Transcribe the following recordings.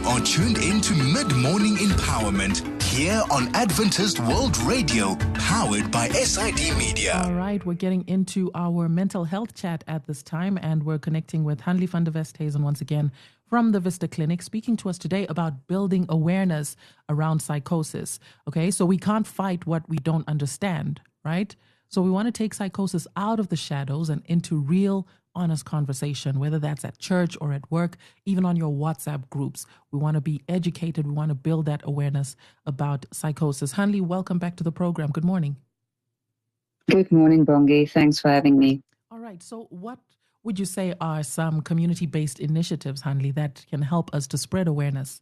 are tuned in to Mid-Morning Empowerment here on Adventist World Radio, powered by SID Media. All right, we're getting into our mental health chat at this time, and we're connecting with Hanlie van der Westhuizen once again from the Vista Clinic, speaking to us today about building awareness around psychosis. Okay, so we can't fight what we don't understand, right? So we want to take psychosis out of the shadows and into real, honest conversation, whether that's at church or at work, even on your WhatsApp groups. We want to be educated. We want to build that awareness about psychosis. Hanlie, welcome back to the program. Good morning. Good morning, Bongi. Thanks for having me. All right. So what would you say are some community-based initiatives, Hanlie, that can help us to spread awareness?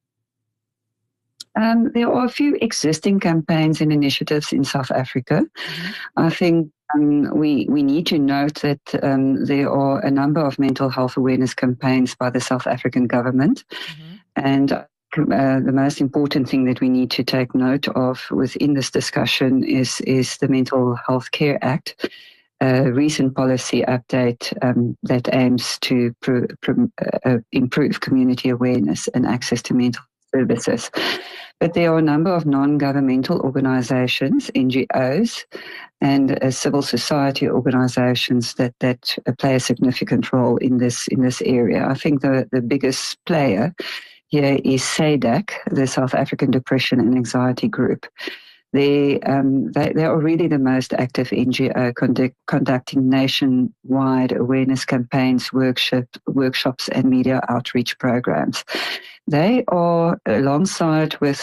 There are a few existing campaigns and initiatives in South Africa. I think we need to note that there are a number of mental health awareness campaigns by the South African government. And the most important thing that we need to take note of within this discussion is the Mental Health Care Act, a recent policy update that aims to improve community awareness and access to mental services. But there are a number of non-governmental organizations, NGOs, and civil society organizations that play a significant role in this area. I think the biggest player here is SADAG, the South African Depression and Anxiety Group. They are really the most active NGO conducting nationwide awareness campaigns, workshops and media outreach programs. They are, alongside with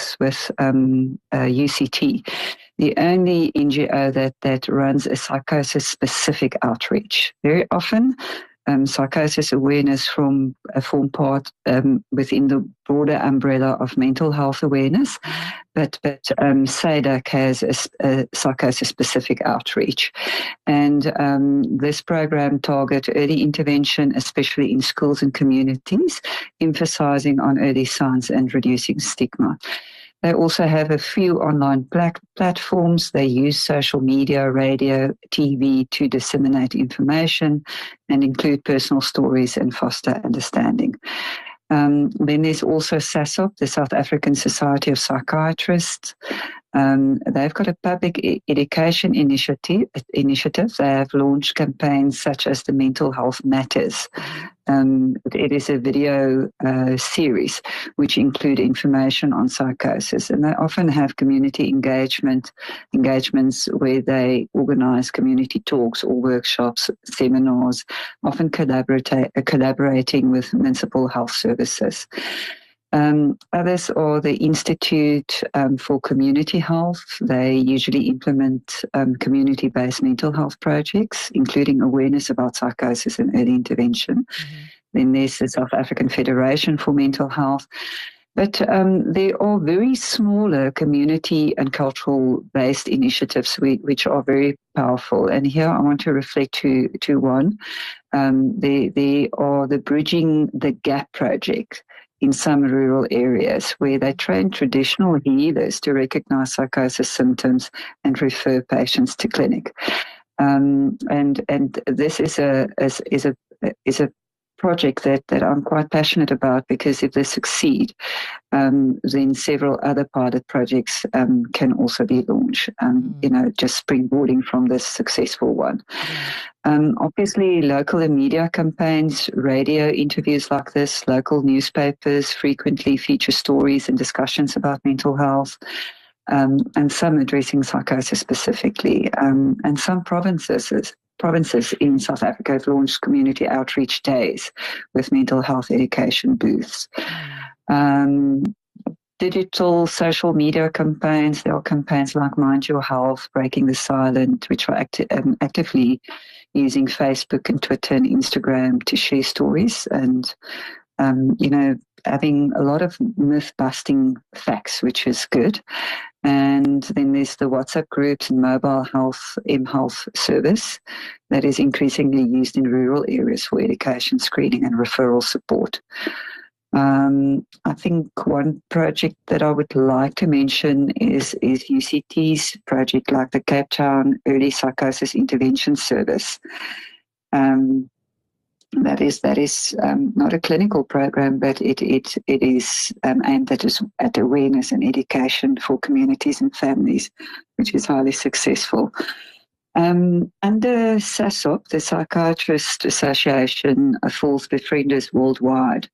UCT, the only NGO that runs a psychosis-specific outreach. Very often, psychosis awareness form part within the broader umbrella of mental health awareness, but SADAG has a psychosis-specific outreach. And this program targets early intervention, especially in schools and communities, emphasizing on early signs and reducing stigma. They also have a few online platforms. They use social media, radio, TV to disseminate information and include personal stories and foster understanding. Then there's also SASOP, the South African Society of Psychiatrists. They've got a public education initiative. They have launched campaigns such as the Mental Health Matters. It is a video series which include information on psychosis, and they often have community engagements where they organize community talks or workshops, seminars, often collaborating with municipal health services. Others are the Institute for Community Health. They usually implement community-based mental health projects, including awareness about psychosis and early intervention. Then there's the South African Federation for Mental Health. But there are very smaller community and cultural-based initiatives which are very powerful. And here I want to reflect to one. They are the Bridging the Gap project in some rural areas, where they train traditional healers to recognize psychosis symptoms and refer patients to clinic. And this is a project that I'm quite passionate about, because if they succeed, then several other pilot projects can also be launched, just springboarding from this successful one. Obviously, local and media campaigns, radio interviews like this, local newspapers frequently feature stories and discussions about mental health, and some addressing psychosis specifically. And some provinces in South Africa have launched community outreach days with mental health education booths. Digital social media campaigns, there are campaigns like Mind Your Health, Breaking the Silent, which are actively using Facebook and Twitter and Instagram to share stories and, having a lot of myth-busting facts, which is good. And then there's the WhatsApp groups and mobile health, mHealth service that is increasingly used in rural areas for education, screening and referral support. I think one project that I would like to mention is UCT's project, like the Cape Town Early Psychosis Intervention Service. That is not a clinical program, but it is aimed at awareness and education for communities and families, which is highly successful. Under SASOP, the Psychiatrist Association, falls Befrienders Worldwide.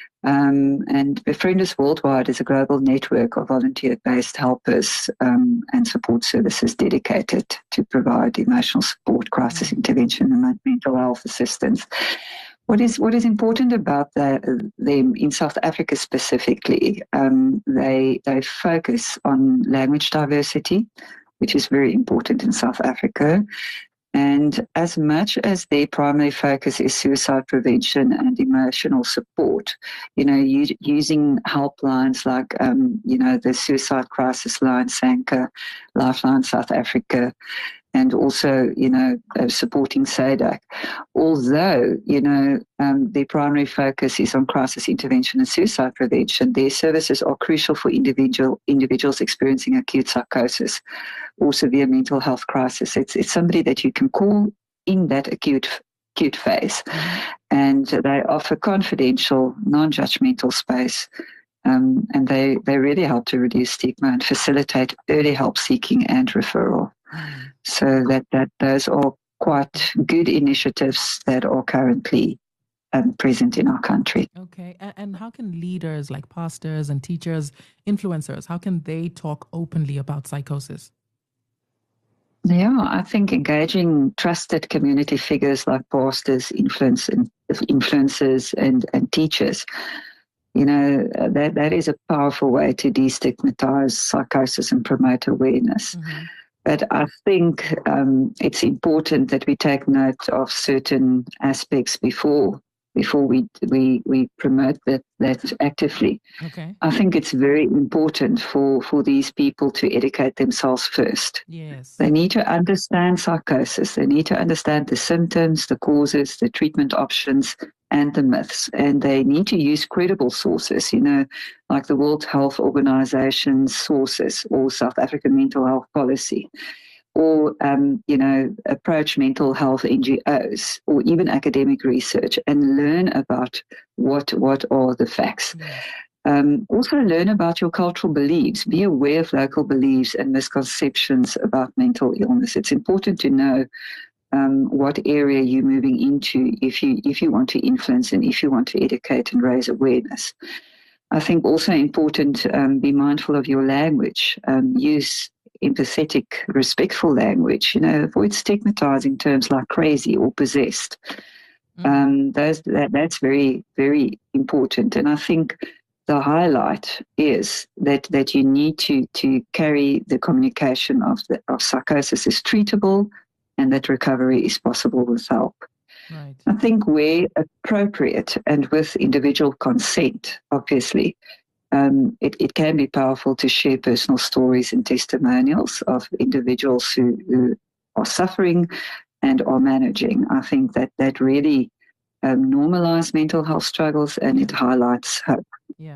And Befrienders Worldwide is a global network of volunteer-based helpers and support services dedicated to provide emotional support, crisis intervention, and mental health assistance. What is important about them in South Africa specifically, they focus on language diversity, which is very important in South Africa. And as much as their primary focus is suicide prevention and emotional support, using helplines like, the Suicide Crisis Line, SANCA, Lifeline South Africa, and also, supporting SADAC. Although, their primary focus is on crisis intervention and suicide prevention, their services are crucial for individuals experiencing acute psychosis or severe mental health crisis. It's somebody that you can call in that acute phase. And they offer confidential, non-judgmental space. And they really help to reduce stigma and facilitate early help seeking and referral. So that those are quite good initiatives that are currently present in our country. Okay. And how can leaders like pastors and teachers, influencers, how can they talk openly about psychosis? Yeah, I think engaging trusted community figures like pastors, influencers and teachers, that is a powerful way to destigmatize psychosis and promote awareness. But I think it's important that we take note of certain aspects before we promote that actively. Okay. I think it's very important for these people to educate themselves first. Yes. They need to understand psychosis. They need to understand the symptoms, the causes, the treatment options, and the myths. And they need to use credible sources, like the World Health Organization's sources or South African mental health policy, or, approach mental health NGOs or even academic research and learn about what are the facts. Also learn about your cultural beliefs. Be aware of local beliefs and misconceptions about mental illness. It's important to know what area you're moving into if you want to influence and if you want to educate and raise awareness. I think also important, be mindful of your language. Use empathetic, respectful language. Avoid stigmatizing terms like crazy or possessed. That's very, very important. And I think the highlight is that you need to carry the communication of psychosis is treatable and that recovery is possible with help. Right. I think where appropriate and with individual consent, obviously, it can be powerful to share personal stories and testimonials of individuals who are suffering and are managing. I think that really normalize mental health struggles and it highlights hope. Yeah.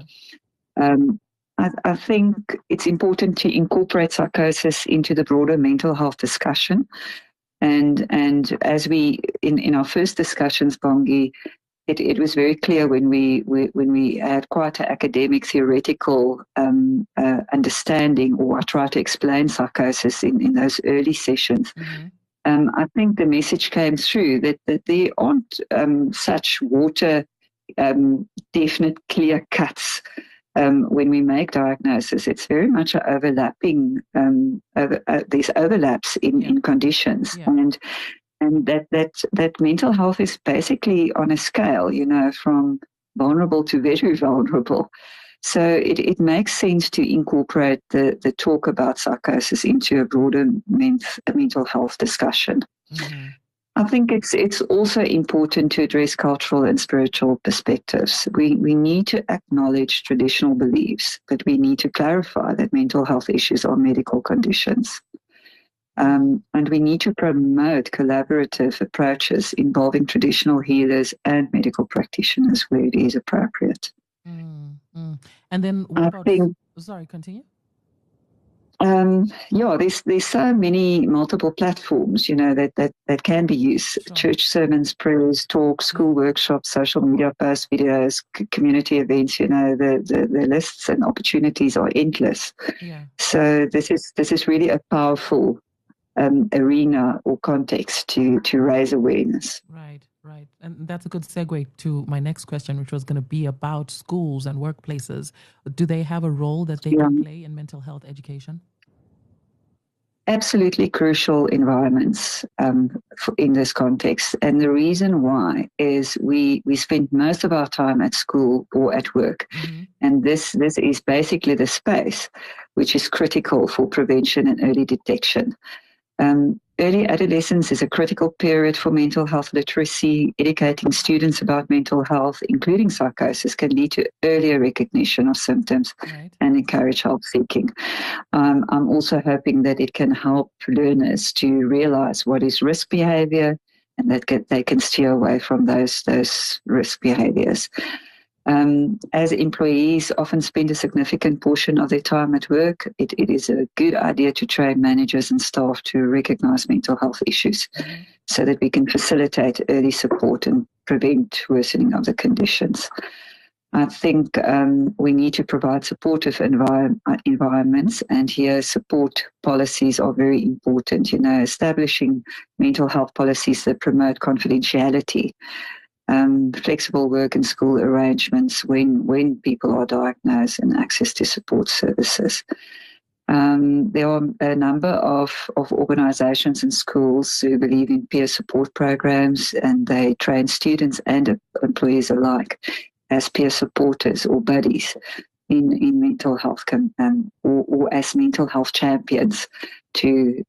I think it's important to incorporate psychosis into the broader mental health discussion. And as we in our first discussions, Bongi, it was very clear when we had quite an academic theoretical understanding, or I tried to explain psychosis in those early sessions. I think the message came through that there aren't such definite clear cuts. When we make diagnosis, it's very much an overlapping. These overlaps in conditions, and that mental health is basically on a scale, from vulnerable to very vulnerable. So it makes sense to incorporate the talk about psychosis into a broader mental health discussion. I think it's also important to address cultural and spiritual perspectives. We need to acknowledge traditional beliefs, but we need to clarify that mental health issues are medical conditions. And we need to promote collaborative approaches involving traditional healers and medical practitioners where it is appropriate. And then what about... Sorry, continue. There's so many multiple platforms, that can be used. Sure. Church sermons, prayers, talks, school workshops, social media posts, videos, community events. The lists and opportunities are endless. Yeah. So this is really a powerful arena or context to raise awareness. Right. And that's a good segue to my next question, which was going to be about schools and workplaces. Do they have a role that they can play in mental health education? Absolutely crucial environments in this context. And the reason why is we spend most of our time at school or at work. Mm-hmm. And this is basically the space which is critical for prevention and early detection. Early adolescence is a critical period for mental health literacy. Educating students about mental health, including psychosis, can lead to earlier recognition of symptoms and encourage help seeking. I'm also hoping that it can help learners to realize what is risk behavior and that they can steer away from those risk behaviors. As employees often spend a significant portion of their time at work, it is a good idea to train managers and staff to recognize mental health issues so that we can facilitate early support and prevent worsening of the conditions. I think we need to provide supportive environments, and here support policies are very important. Establishing mental health policies that promote confidentiality, flexible work and school arrangements when people are diagnosed, and access to support services. There are a number of organizations and schools who believe in peer support programs, and they train students and employees alike as peer supporters or buddies in mental health or as mental health champions to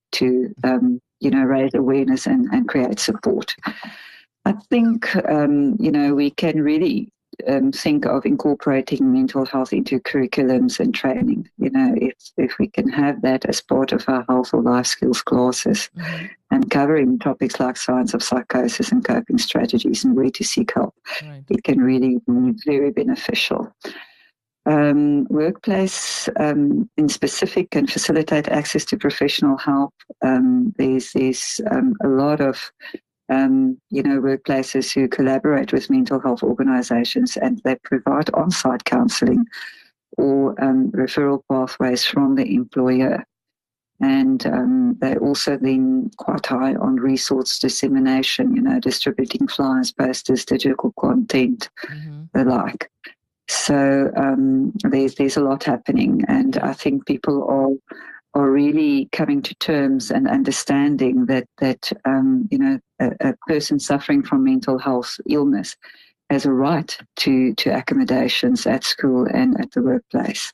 raise awareness and create support. I think, we can really think of incorporating mental health into curriculums and training. If we can have that as part of our health or life skills classes and covering topics like signs of psychosis and coping strategies and where to seek help, it can really be very beneficial. Workplace in specific can facilitate access to professional help. There's a lot of workplaces who collaborate with mental health organizations, and they provide on-site counseling or referral pathways from the employer. And they're also then quite high on resource dissemination, distributing flyers, posters, digital content, the like. So there's a lot happening, and I think people are really coming to terms and understanding that a person suffering from mental health illness has a right to accommodations at school and at the workplace.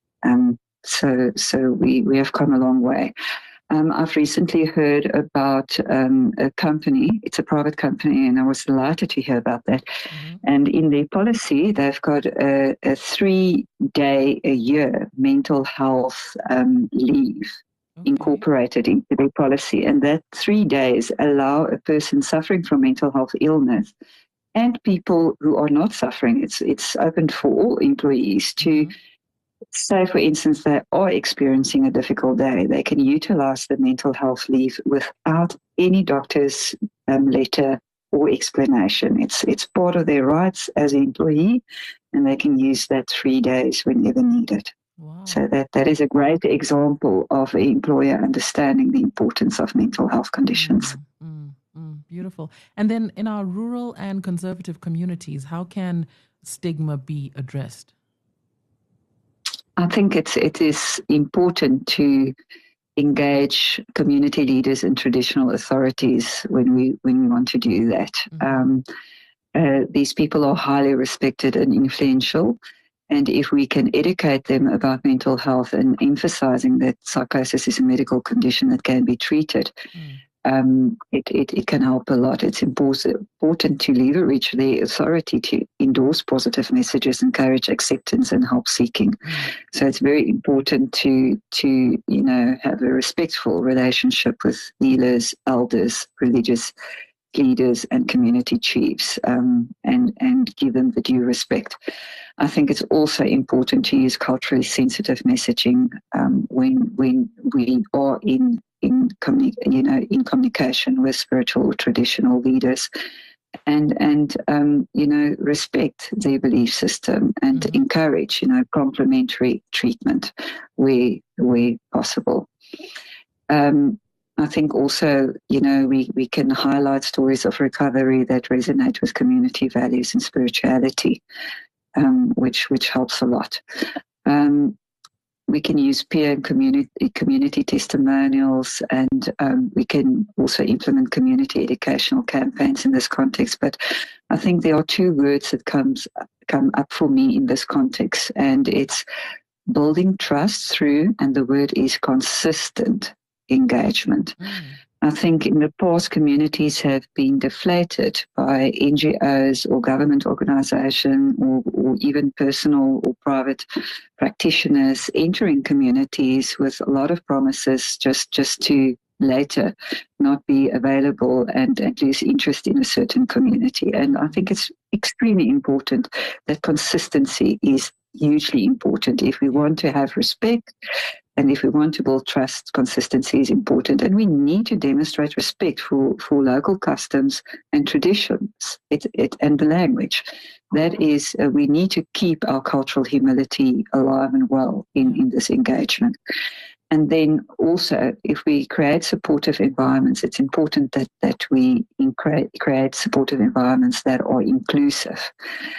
So we have come a long way. I've recently heard about a company. It's a private company, and I was delighted to hear about that. And in their policy, they've got a 3-day a year mental health leave incorporated into their policy. And that 3 days allow a person suffering from mental health illness and people who are not suffering. It's open for all employees to say, for instance, they are experiencing a difficult day, they can utilize the mental health leave without any doctor's letter or explanation. It's part of their rights as an employee, and they can use that 3 days whenever needed. Wow. So that is a great example of an employer understanding the importance of mental health conditions. Beautiful. And then in our rural and conservative communities, how can stigma be addressed? I think it is important to engage community leaders and traditional authorities when we want to do that. These people are highly respected and influential, and if we can educate them about mental health and emphasizing that psychosis is a medical condition that can be treated, it can help a lot. It's important to leverage their authority to endorse positive messages, encourage acceptance and help seeking. So it's very important to have a respectful relationship with healers, elders, religious leaders and community chiefs, and give them the due respect. I think it's also important to use culturally sensitive messaging when we are in communication with spiritual or traditional leaders, and respect their belief system and encourage complementary treatment where possible. I think also, we can highlight stories of recovery that resonate with community values and spirituality, which helps a lot. We can use peer and community testimonials, and we can also implement community educational campaigns in this context. But I think there are two words that come up for me in this context, and it's building trust through, and the word is consistent engagement. I think in the past, communities have been deflated by NGOs or government organizations or even personal or private practitioners entering communities with a lot of promises just to later not be available and lose interest in a certain community. And I think it's extremely important that consistency is hugely important. If we want to have respect and if we want to build trust, consistency is important. And we need to demonstrate respect for local customs and traditions and the language. That is, we need to keep our cultural humility alive and well in this engagement. And then also, if we create supportive environments, it's important that we create supportive environments that are inclusive.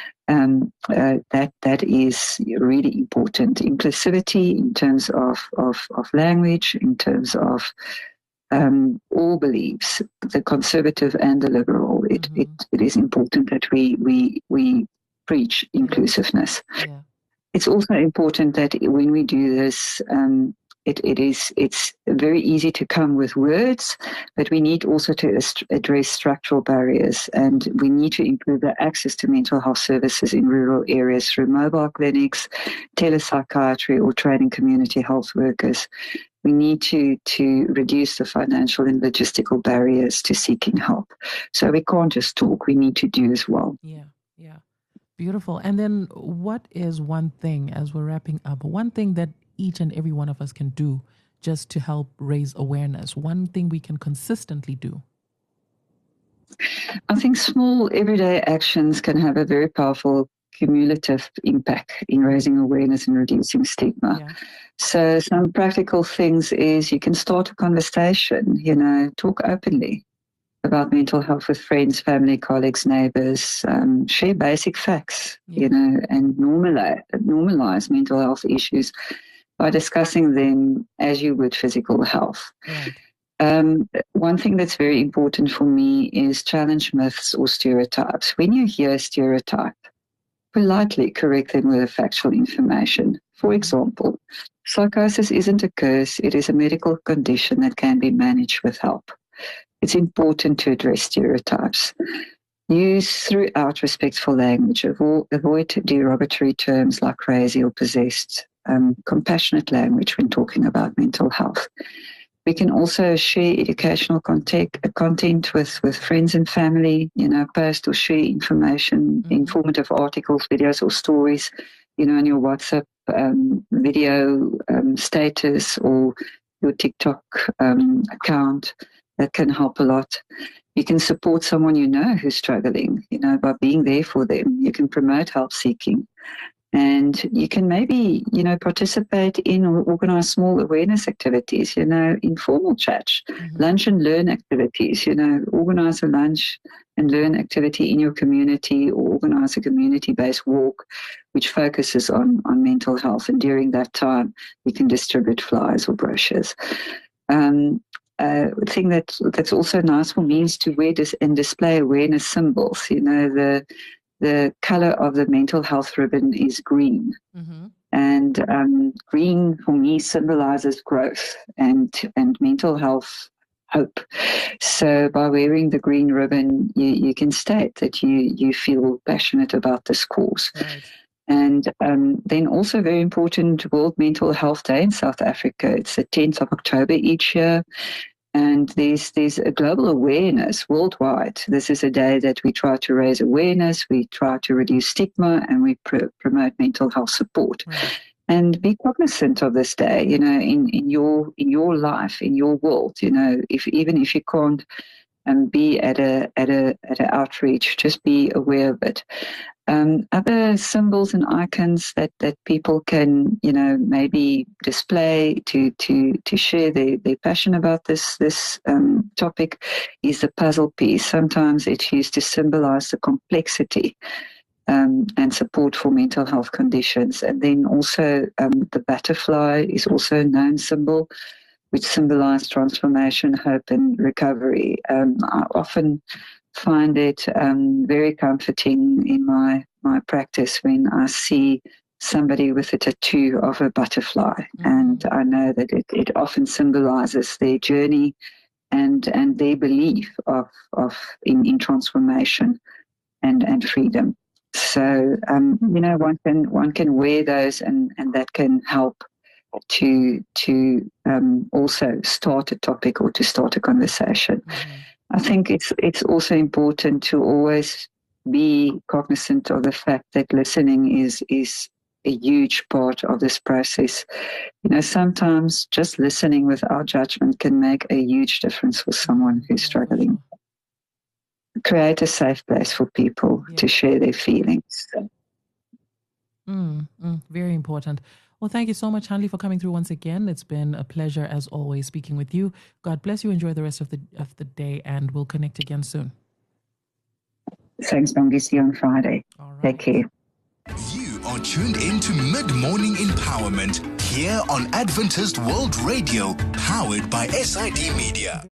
That is really important. Inclusivity in terms of language, in terms of all beliefs, the conservative and the liberal. It is important that we preach inclusiveness. Yeah. It's also important that when we do this, it's very easy to come with words, but we need also to address structural barriers, and we need to improve the access to mental health services in rural areas through mobile clinics, telepsychiatry, or training community health workers. We need to reduce the financial and logistical barriers to seeking help. So we can't just talk, we need to do as well. Yeah. Beautiful. And then what is one thing, as we're wrapping up, one thing that each and every one of us can do just to help raise awareness, one thing we can consistently do? I think small everyday actions can have a very powerful cumulative impact in raising awareness and reducing stigma. Yeah. So some practical things is you can start a conversation, talk openly about mental health with friends, family, colleagues, neighbors, share basic facts, and normalize mental health issues by discussing them as you would physical health. Right. One thing that's very important for me is challenge myths or stereotypes. When you hear a stereotype, politely correct them with factual information. For example, psychosis isn't a curse, it is a medical condition that can be managed with help. It's important to address stereotypes. Use throughout respectful language. Avoid derogatory terms like crazy or possessed. Compassionate language when talking about mental health. We can also share educational content with friends and family, post or share information, informative articles, videos or stories, on your WhatsApp video status or your TikTok account. That can help a lot. You can support someone who's struggling, by being there for them. You can promote help seeking. And you can maybe, participate in or organize small awareness activities, informal chats, lunch and learn activities, organize a lunch and learn activity in your community or organize a community-based walk which focuses on mental health. And during that time, you can distribute flyers or brochures. A thing that's also nice for me is to wear and display awareness symbols. The color of the mental health ribbon is green. And green for me symbolizes growth and mental health hope. So by wearing the green ribbon, you can state that you feel passionate about this cause. Right. And then also very important, World Mental Health Day in South Africa. It's the 10th of October each year. And there's a global awareness worldwide. This is a day that we try to raise awareness, we try to reduce stigma, and we promote mental health support. Right. And be cognizant of this day, in your life, in your world. Even if you can't be at a outreach, just be aware of it. Other symbols and icons that people can, maybe display to share their passion about this topic is the puzzle piece. Sometimes it's used to symbolize the complexity and support for mental health conditions. And then also the butterfly is also a known symbol, which symbolizes transformation, hope, and recovery. I often find it very comforting in my practice when I see somebody with a tattoo of a butterfly. Mm-hmm. And I know that it often symbolizes their journey and their belief in transformation and freedom. So, one can wear those and that can help to also start a topic or to start a conversation. Mm-hmm. I think it's also important to always be cognizant of the fact that listening is a huge part of this process. Sometimes just listening without judgment can make a huge difference for someone who's struggling. Create a safe place for people to share their feelings. Very important. Well, thank you so much, Hanli, for coming through once again. It's been a pleasure, as always, speaking with you. God bless you. Enjoy the rest of the day, and we'll connect again soon. Thanks, Bongi. See you on Friday. All right. Take care. You are tuned in to Mid-Morning Empowerment here on Adventist World Radio, powered by SID Media.